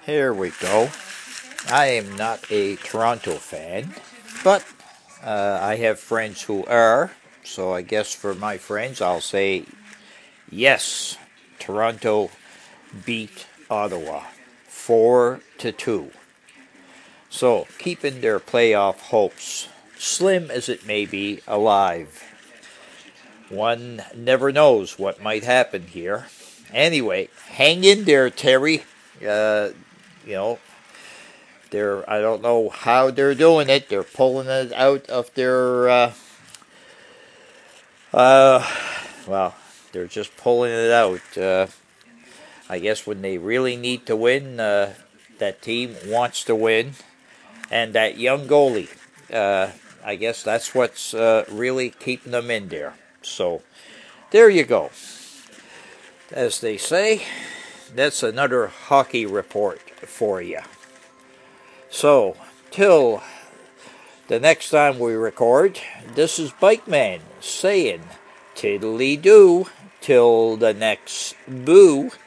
Here we go. I am not a Toronto fan, but I have friends who are. So I guess for my friends, I'll say yes. Toronto beat Ottawa 4-2. So keeping their playoff hopes, slim as it may be, alive. One never knows what might happen here. Anyway, hang in there, Terry. You know, I don't know how they're doing it. They're pulling it out of their well, they're just pulling it out. I guess when they really need to win, that team wants to win, and that young goalie. I guess that's what's really keeping them in there. So there you go. As they say, that's another hockey report for you. So, till the next time we record, this is Bike Man saying tiddly-doo till the next boo.